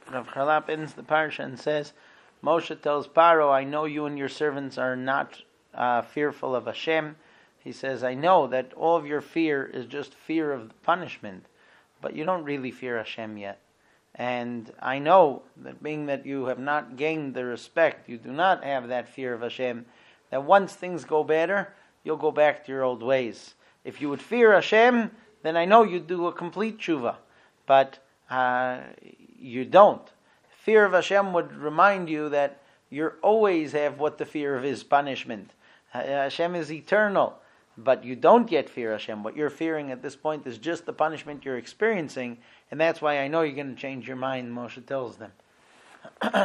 Rav Chalap ends the parsha and says, Moshe tells Paro, I know you and your servants are not fearful of Hashem. He says, I know that all of your fear is just fear of the punishment, but you don't really fear Hashem yet. And I know that being that you have not gained the respect, you do not have that fear of Hashem, that once things go better, you'll go back to your old ways. If you would fear Hashem, then I know you'd do a complete tshuva. But you don't. Fear of Hashem would remind you that you always have what the fear of is punishment. Hashem is eternal, but you don't yet fear Hashem. What you're fearing at this point is just the punishment you're experiencing, and that's why I know you're going to change your mind, Moshe tells them.